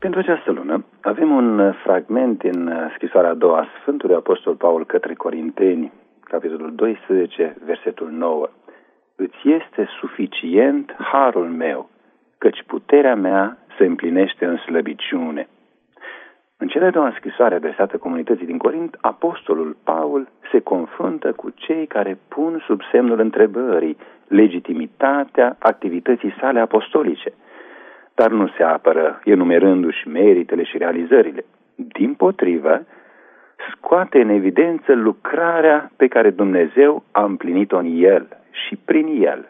Pentru această lună avem un fragment din scrisoarea a doua a Sfântului Apostol Paul către Corinteni, capitolul 12, versetul 9. Îți este suficient harul meu, căci puterea mea se împlinește în slăbiciune. În cele două scrisoare adresate comunității din Corint, Apostolul Paul se confruntă cu cei care pun sub semnul întrebării legitimitatea activității sale apostolice, dar nu se apără enumerându-și meritele și realizările. Dimpotrivă, scoate în evidență lucrarea pe care Dumnezeu a împlinit-o în el și prin el.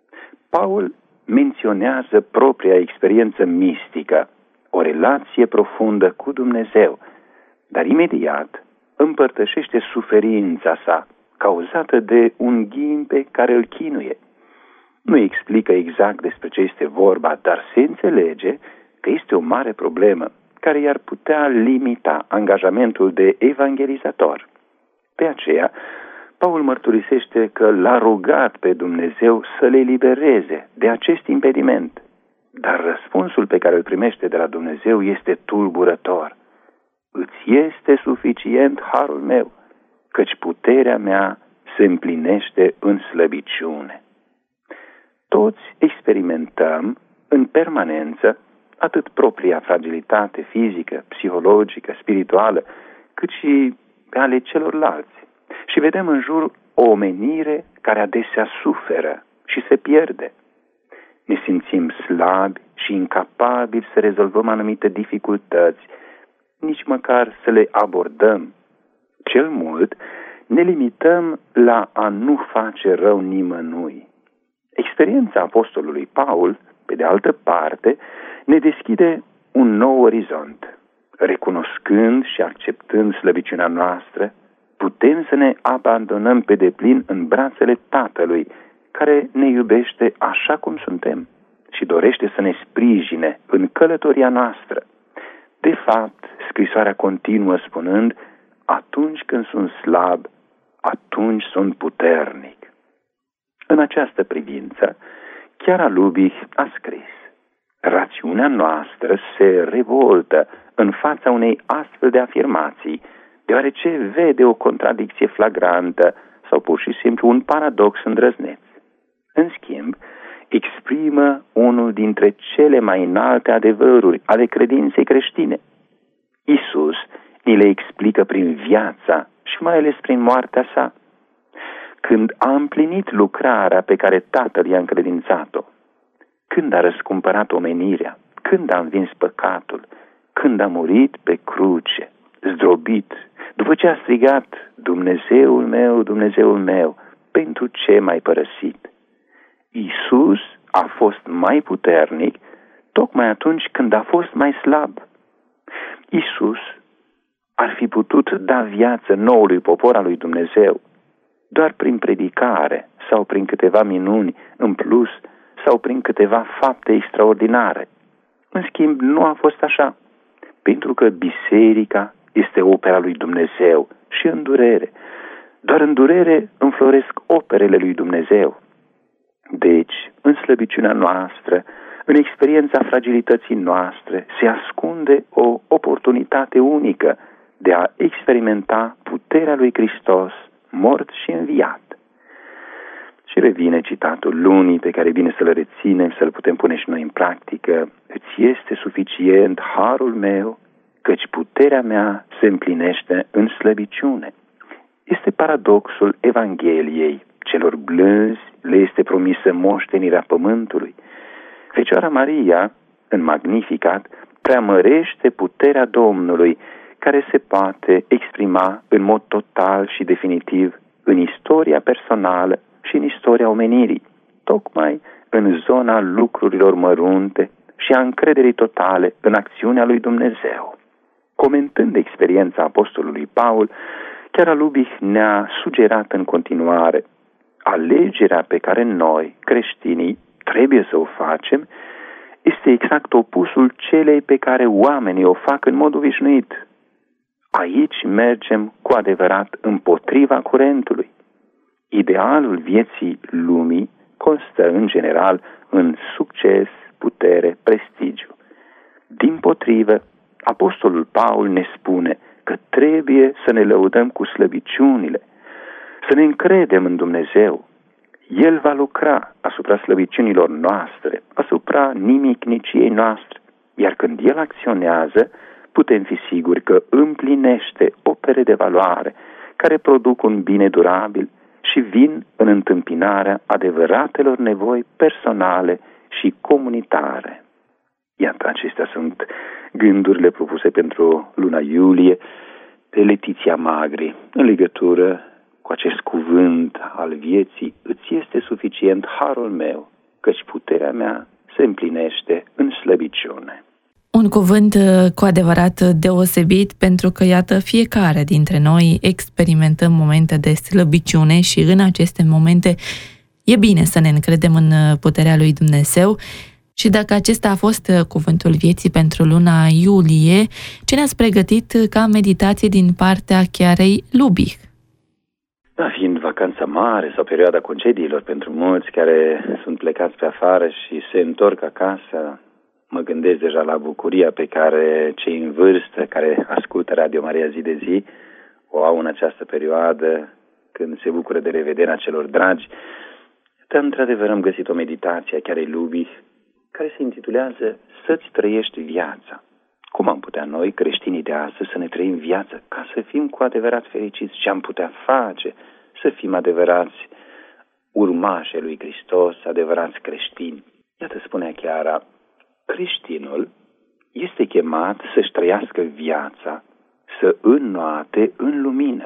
Paul menționează propria experiență mistică, o relație profundă cu Dumnezeu, dar imediat împărtășește suferința sa, cauzată de un ghimpe care îl chinuie. Nu explică exact despre ce este vorba, dar se înțelege că este o mare problemă care i-ar putea limita angajamentul de evangelizator. De aceea, Paul mărturisește că l-a rugat pe Dumnezeu să le elibereze de acest impediment, dar răspunsul pe care îl primește de la Dumnezeu este tulburător. Îți este suficient harul meu, căci puterea mea se împlinește în slăbiciune. Toți experimentăm în permanență atât propria fragilitate fizică, psihologică, spirituală, cât și pe ale celorlalți. Și vedem în jur o omenire care adesea suferă și se pierde. Ne simțim slabi și incapabili să rezolvăm anumite dificultăți, nici măcar să le abordăm. Cel mult, ne limităm la a nu face rău nimănui. Experiența apostolului Paul, pe de altă parte, ne deschide un nou orizont. Recunoscând și acceptând slăbiciunea noastră, putem să ne abandonăm pe deplin în brațele Tatălui, care ne iubește așa cum suntem și dorește să ne sprijine în călătoria noastră. De fapt, scrisoarea continuă spunând: atunci când sunt slab, atunci sunt puternic. În această privință, Chiara Lubich a scris: rațiunea noastră se revoltă în fața unei astfel de afirmații, deoarece vede o contradicție flagrantă sau pur și simplu un paradox îndrăzneț. În schimb, exprimă unul dintre cele mai înalte adevăruri ale credinței creștine. Iisus ni le explică prin viața și mai ales prin moartea sa. Când a împlinit lucrarea pe care Tatăl i-a încredințat-o, când a răscumpărat omenirea, când a învins păcatul, când a murit pe cruce, zdrobit, după ce a strigat: Dumnezeul meu, Dumnezeul meu, pentru ce m-ai părăsit? Iisus a fost mai puternic tocmai atunci când a fost mai slab. Iisus ar fi putut da viață noului popor al lui Dumnezeu doar prin predicare sau prin câteva minuni în plus sau prin câteva fapte extraordinare. În schimb, nu a fost așa, pentru că biserica este opera lui Dumnezeu și în durere. Doar în durere înfloresc operele lui Dumnezeu. Deci, în slăbiciunea noastră, în experiența fragilității noastre, se ascunde o oportunitate unică de a experimenta puterea lui Hristos, mort și înviat. Și revine citatul lunii pe care e bine să-l reținem, să-l putem pune și noi în practică: îți este suficient harul meu, căci puterea mea se împlinește în slăbiciune. Este paradoxul Evangheliei. Celor blânzi le este promisă moștenirea pământului. Fecioara Maria, în Magnificat, preamărește puterea Domnului, care se poate exprima în mod total și definitiv în istoria personală și în istoria omenirii, tocmai în zona lucrurilor mărunte și a încrederii totale în acțiunea lui Dumnezeu. Comentând experiența apostolului Paul, Chiara Lubich ne-a sugerat în continuare: alegerea pe care noi, creștinii, trebuie să o facem este exact opusul celei pe care oamenii o fac în mod obișnuit. Aici mergem cu adevărat împotriva curentului. Idealul vieții lumii constă în general în succes, putere, prestigiu. Dimpotrivă, apostolul Paul ne spune că trebuie să ne lăudăm cu slăbiciunile, să ne încredem în Dumnezeu. El va lucra asupra slăbiciunilor noastre, asupra nimicniciei noastre, iar când El acționează, putem fi siguri că împlinește opere de valoare care produc un bine durabil și vin în întâmpinarea adevăratelor nevoi personale și comunitare. Iată, acestea sunt gândurile propuse pentru luna iulie de Letiția Magri în legătură cu acest cuvânt al vieții: îți este suficient harul meu, căci puterea mea se împlinește în slăbiciune. Un cuvânt cu adevărat deosebit, pentru că, iată, fiecare dintre noi experimentăm momente de slăbiciune și în aceste momente e bine să ne încredem în puterea lui Dumnezeu. Și dacă acesta a fost cuvântul vieții pentru luna iulie, ce ne-ați pregătit ca meditație din partea Chiarei Lubich? Fiind vacanța mare sau perioada concediilor pentru mulți care sunt plecați pe afară și se întorc acasă, mă gândesc deja la bucuria pe care cei în vârstă care ascultă Radio Maria zi de zi o au în această perioadă, când se bucură de revederea celor dragi. Dar, într-adevăr, am găsit o meditație a Chiarei Lubich care se intitulează Să-ți trăiești viața. Cum am putea noi, creștinii de astăzi, să ne trăim viața ca să fim cu adevărat fericiți? Ce am putea face să fim adevărați urmași lui Hristos, adevărați creștini? Iată, spunea Chiara, creștinul este chemat să-și trăiască viața, să înnoate în lumină,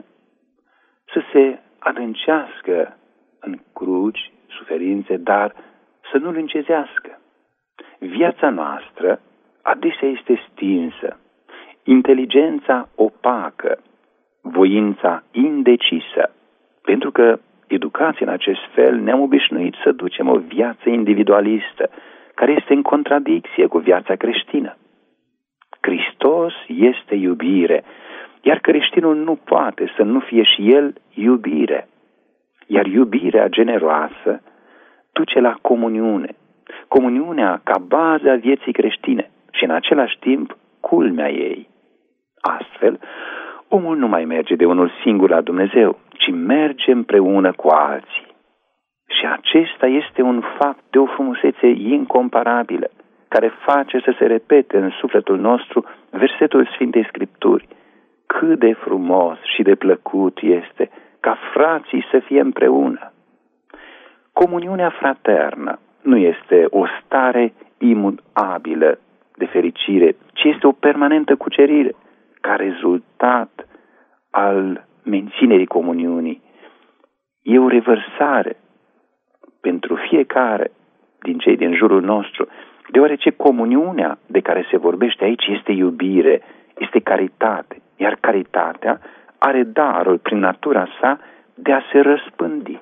să se adâncească în cruci, suferințe, dar să nu-l încezească. Viața noastră adesea este stinsă, inteligența opacă, voința indecisă, pentru că educația în acest fel ne-am obișnuit să ducem o viață individualistă, care este în contradicție cu viața creștină. Hristos este iubire, iar creștinul nu poate să nu fie și el iubire. Iar iubirea generoasă duce la comuniune, comuniunea ca bază a vieții creștine și în același timp culmea ei. Astfel, omul nu mai merge de unul singur la Dumnezeu, ci merge împreună cu alții. Și acesta este un fapt de o frumusețe incomparabilă, care face să se repete în sufletul nostru versetul Sfintei Scripturi: cât de frumos și de plăcut este ca frații să fie împreună. Comuniunea fraternă nu este o stare imuabilă de fericire, ci este o permanentă cucerire, ca rezultat al menținerii comuniunii. E o revărsare pentru fiecare din cei din jurul nostru, deoarece comuniunea de care se vorbește aici este iubire, este caritate, iar caritatea are darul prin natura sa de a se răspândi.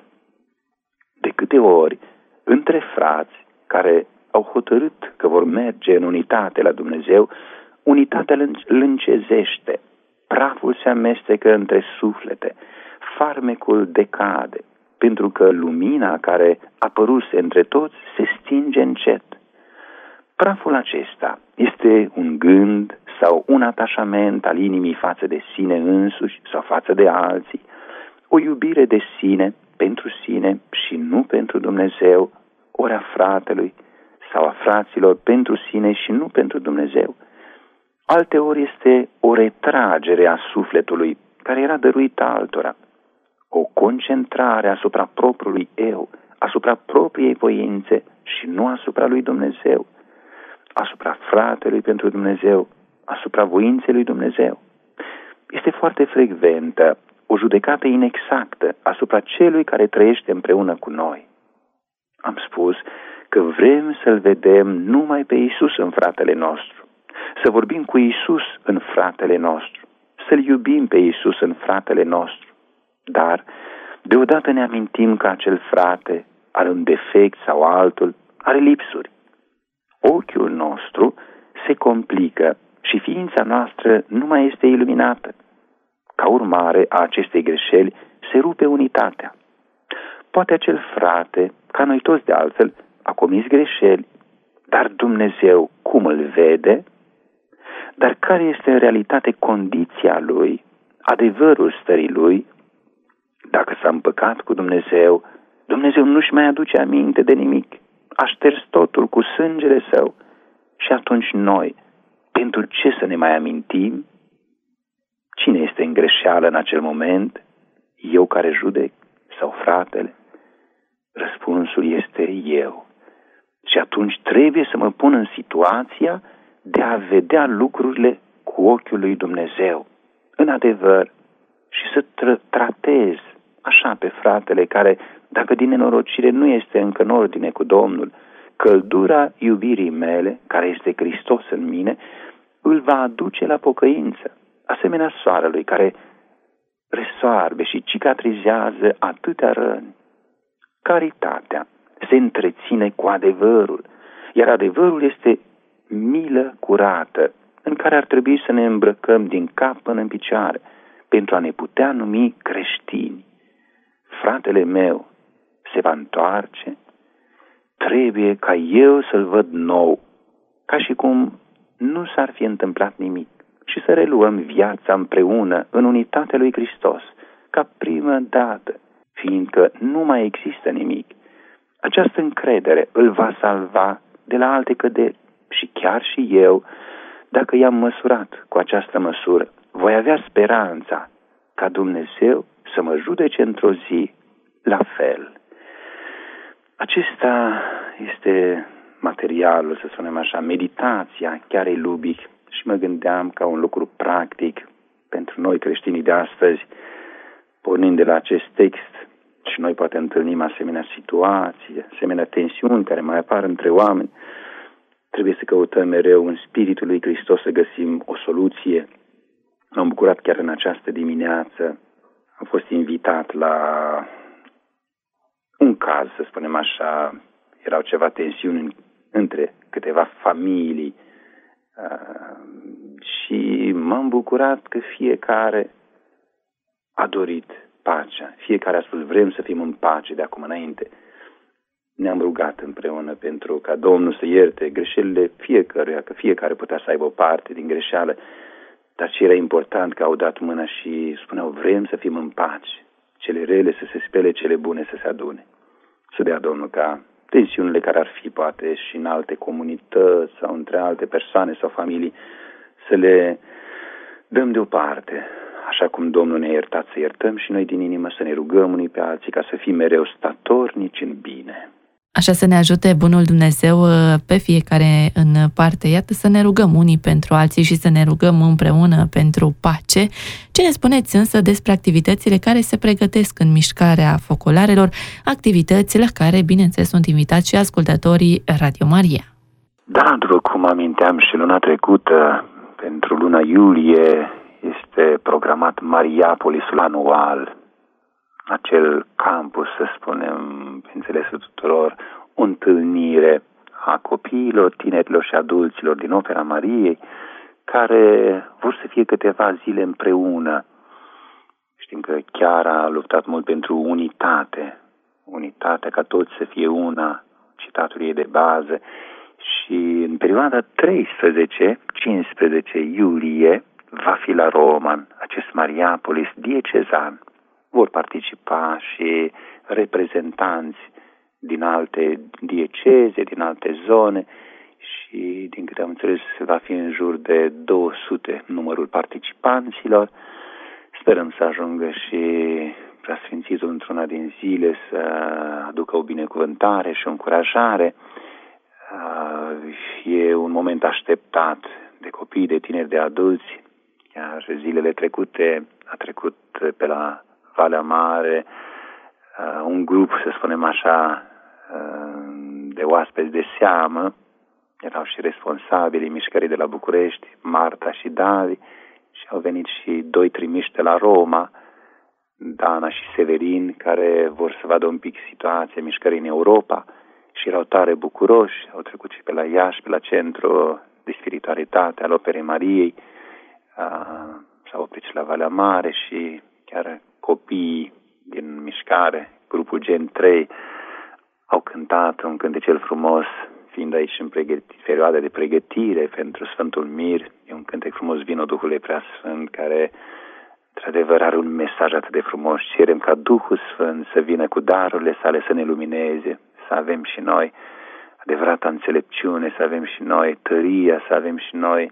De câte ori, între frați care au hotărât că vor merge în unitate la Dumnezeu, unitatea îl încezește, praful se amestecă între suflete, farmecul decade, pentru că lumina care apăruse între toți se stinge încet. Praful acesta este un gând sau un atașament al inimii față de sine însuși sau față de alții, o iubire de sine pentru sine și nu pentru Dumnezeu, ori a fratelui sau a fraților pentru sine și nu pentru Dumnezeu. Alteori este o retragere a sufletului care era dăruit altora, o concentrare asupra propriului eu, asupra propriei voințe și nu asupra lui Dumnezeu, asupra fratelui pentru Dumnezeu, asupra voinței lui Dumnezeu. Este foarte frecventă o judecată inexactă asupra celui care trăiește împreună cu noi. Am spus că vrem să-L vedem numai pe Iisus în fratele nostru, să vorbim cu Iisus în fratele nostru, să-L iubim pe Iisus în fratele nostru. Dar deodată ne amintim că acel frate are un defect sau altul, are lipsuri. Ochiul nostru se complică și ființa noastră nu mai este iluminată. Ca urmare a acestei greșeli se rupe unitatea. Poate acel frate, ca noi toți de altfel, a comis greșeli, dar Dumnezeu, cum îl vede, Dar care este în realitate condiția lui, adevărul stării lui? Dacă s-a împăcat cu Dumnezeu, Dumnezeu nu-și mai aduce aminte de nimic. A șters totul cu sângele său. Și atunci noi, pentru ce să ne mai amintim? Cine este în greșeală în acel moment? Eu care judec sau fratele? Răspunsul este eu. Și atunci trebuie să mă pun în situația de a vedea lucrurile cu ochiul lui Dumnezeu, în adevăr, și să tratez așa pe fratele care, dacă din nenorocire nu este încă în ordine cu Domnul, căldura iubirii mele, care este Hristos în mine, îl va aduce la pocăință, asemenea soarelui care resoarbe și cicatrizează atâtea răni. Caritatea se întreține cu adevărul, iar adevărul este milă curată, în care ar trebui să ne îmbrăcăm din cap până în picioare, pentru a ne putea numi creștini. Fratele meu se va întoarce, trebuie ca eu să-l văd nou, ca și cum nu s-ar fi întâmplat nimic, și să reluăm viața împreună în unitatea lui Hristos, ca primă dată, fiindcă nu mai există nimic. Această încredere îl va salva de la alte căderi și chiar și eu, dacă i-am măsurat cu această măsură, voi avea speranța ca Dumnezeu să mă judece într-o zi la fel. Acesta este materialul, să spunem așa, meditația Chiarei Lubic, și mă gândeam ca un lucru practic pentru noi creștinii de astăzi, pornind de la acest text, și noi poate întâlnim asemenea situații, asemenea tensiuni care mai apar între oameni. Trebuie să căutăm mereu în Spiritul lui Hristos să găsim o soluție. M-am bucurat chiar în această dimineață. Am fost invitat la un caz, să spunem așa. Erau ceva tensiuni între câteva familii și m-am bucurat că fiecare a dorit pacea. Fiecare a spus, vrem să fim în pace de acum înainte. Ne-am rugat împreună pentru ca Domnul să ierte greșelile fiecăruia, că fiecare putea să aibă o parte din greșeală, dar ce era important că au dat mâna și spuneau, vrem să fim în pace. Cele rele să se spele, cele bune să se adune. Să dea Domnul ca tensiunile care ar fi poate și în alte comunități sau între alte persoane sau familii să le dăm deoparte. Așa cum Domnul ne-a iertat să iertăm și noi din inimă să ne rugăm unii pe alții ca să fim mereu statornici în bine. Așa să ne ajute bunul Dumnezeu pe fiecare în parte. Iată, să ne rugăm unii pentru alții și să ne rugăm împreună pentru pace. Ce ne spuneți însă despre activitățile care se pregătesc în mișcarea focolarelor, activități la care, bineînțeles, sunt invitați și ascultătorii Radio Maria? Da, după cum aminteam și luna trecută, pentru luna iulie este programat Mariapolisul anual, acel campus, să spunem, pe înțelesul tuturor, o întâlnire a copiilor, tinerilor și adulților din Opera Mariei, care vor să fie câteva zile împreună. Știm că chiar a luptat mult pentru unitate, unitatea ca toți să fie una, citatul ei de bază, și în perioada 13-15 iulie va fi la Roma, acest Mariapolis diecezan. Vor participa și reprezentanți din alte dieceze, din alte zone și, din câte am înțeles, va fi în jur de 200 numărul participanților. Sperăm să ajungă și Preasfințitul într-una din zile să aducă o binecuvântare și o încurajare. E un moment așteptat de copii, de tineri, de adulți. Iar zilele trecute a trecut pe la Valea Mare un grup, să spunem așa, de oaspeți de seamă. Erau și responsabilii mișcării de la București, Marta și Davi, și au venit și 2 trimiși de la Roma, Dana și Severin, care vor să vadă un pic situația mișcării în Europa și erau tare bucuroși. Au trecut și pe la Iași, pe la Centru de Spiritualitate al Operei Mariei, s-au oprit și la Valea Mare și chiar copiii din mișcare, grupul Gen 3, au cântat un cântecel frumos, fiind aici în perioada de pregătire pentru Sfântul Mir. E un cântec frumos, Vino Duhule Preasfânt, care într-adevăr are un mesaj atât de frumos. Cerem ca Duhul Sfânt să vină cu darurile sale să ne lumineze, să avem și noi adevărata înțelepciune, să avem și noi tăria, să avem și noi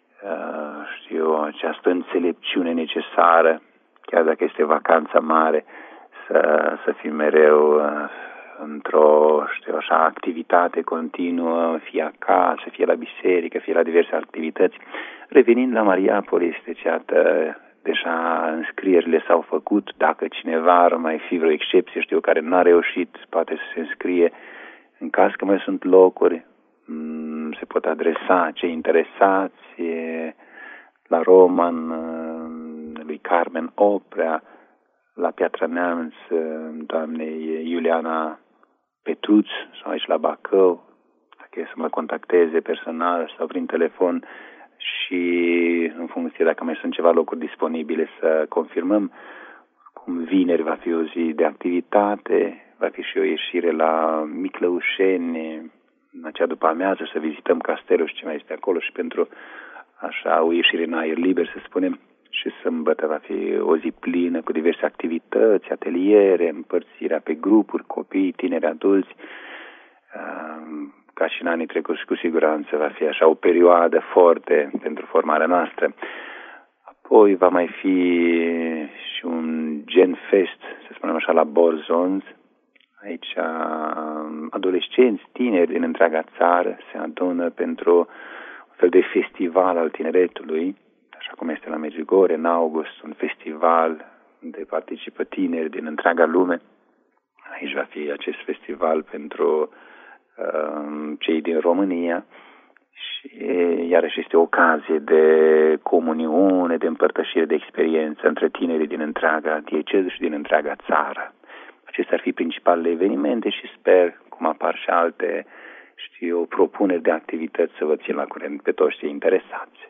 această înțelepciune necesară, chiar dacă este vacanța mare, să fim mereu într-o, activitate continuă, fie acasă, fie la biserică, fie la diverse activități. Revenind la Mariapolis, deci, iată, deja înscrierile s-au făcut. Dacă cineva ar mai fi vreo excepție, care n-a reușit, poate să se înscrie. În caz că mai sunt locuri, se pot adresa cei interesați la Roman, lui Carmen Oprea, la Piatra Neamț, doamnei Iuliana Petruț, sau aici la Bacău, dacă e să mă contacteze personal sau prin telefon, și în funcție dacă mai sunt ceva locuri disponibile să confirmăm. Cum vineri va fi o zi de activitate, va fi și o ieșire la Miclăușeni, în acea după amiază, să vizităm castelul și ce mai este acolo, și pentru așa o ieșire în aer liber, să spunem. Și sâmbătă va fi o zi plină cu diverse activități, ateliere, împărțirea pe grupuri, copii, tineri, adulți. Ca și în anii trecuți, cu siguranță va fi așa o perioadă forte pentru formarea noastră. Apoi va mai fi și un Gen Fest, să spunem așa, la Borzonz. Aici adolescenți, tineri din întreaga țară se adună pentru un fel de festival al tineretului, așa cum este la Medjugorje, în august, un festival de participă tineri din întreaga lume. Aici va fi acest festival pentru cei din România și iarăși este o ocazie de comuniune, de împărtășire de experiență între tinerii din întreaga dieceză și din întreaga țară. Acestea ar fi principalele evenimente și sper, cum apar și alte, propuneri de activități, să vă țin la curent pe toți cei interesați.